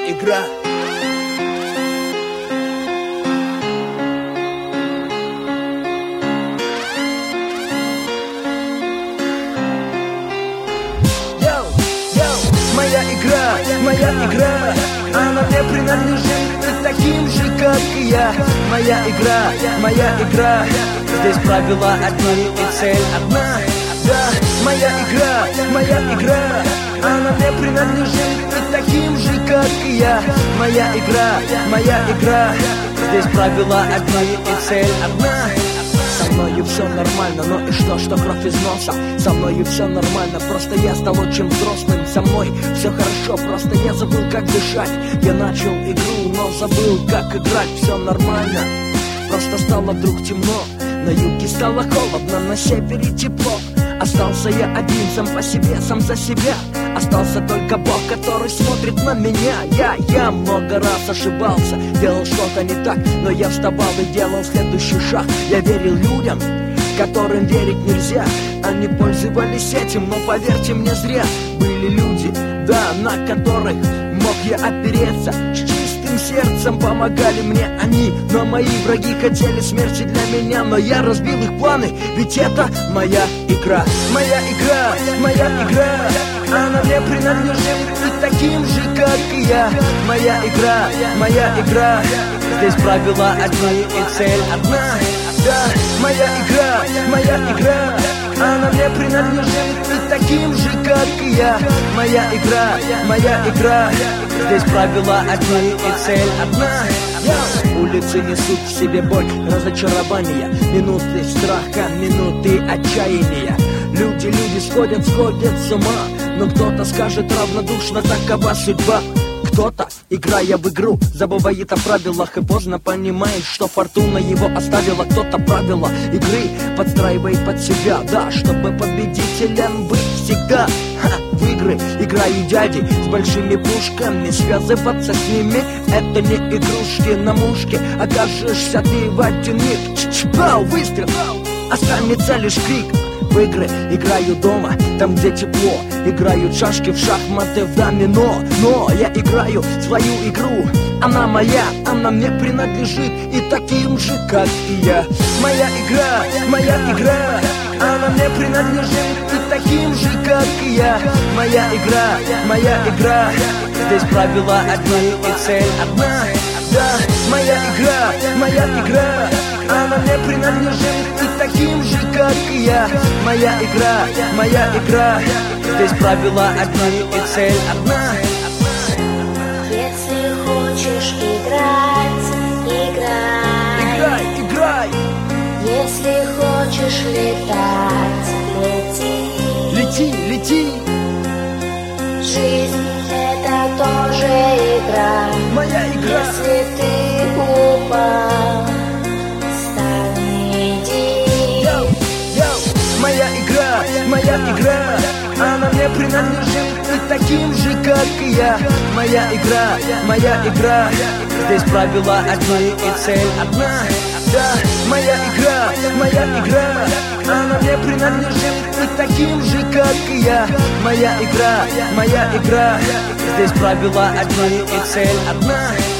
игра. Моя игра, она мне принадлежит, ты таким же, как и я. Моя игра, здесь правила одни и цель одна. Да, моя игра, она мне принадлежит, ты таким же, как и я. Моя игра, здесь правила одни и цель одна. Со мною все нормально, но и что кровь из носа? Со мною все нормально, просто я стал очень взрослым. Со мной все хорошо, просто я забыл, как дышать. Я начал игру, но забыл, как играть. Все нормально, просто стало вдруг темно. На юге стало холодно, на севере тепло. Остался я один, сам по себе, сам за себя. Остался только Бог, который смотрит на меня. Я много раз ошибался, делал что-то не так, но я вставал и делал следующий шаг. Я верил людям, которым верить нельзя. Они пользовались этим, но поверьте мне, зря. Были люди, да, на которых мог я опереться. С чистым сердцем помогали мне они. Но мои враги хотели смерти для меня, но я разбил их планы, ведь это моя игра. Моя игра, она мне принадлежит, ты таким же, как и я. Моя игра, здесь правила одни и цель одна. Да, моя игра, она мне принадлежит, ты таким же, как и я. Моя игра, здесь правила одни и цель одна. Улицы несут в себе боль, разочарования, минуты страха, минуты отчаяния. Люди сходят с ума, но кто-то скажет равнодушно, такова судьба. Кто-то, играя в игру, забывает о правилах и поздно понимает, что фортуна его оставила. Кто-то правила игры подстраивает под себя, да, чтобы победителем быть всегда. В игры играют дяди с большими пушками, связываться с ними — это не игрушки на мушке. Окажешься ты в один миг, чпау, выстрел, останется лишь крик. В игры играю дома, там где тепло. Играют шашки в шахматы, в домино. Но я играю свою игру, она моя, она мне принадлежит, и таким же, как и я. Моя игра, она мне принадлежит, и таким же, как и я. Моя игра, здесь правила одни и цель одна. Да, моя игра, она мне принадлежит, и таким же, как и я. Моя игра, здесь правила одни и цель одна. Если хочешь играть, Играй. Если хочешь летать, Лети. Жизнь — это тоже игра. Моя игра. Если ты упал, встань, иди. Моя игра, она мне принадлежит, и таким же, как и я. Моя игра, здесь правила одни и цель одна. Да, моя игра, она мне принадлежит, и таким же, как и я. Моя игра, здесь правила одни и цель одна.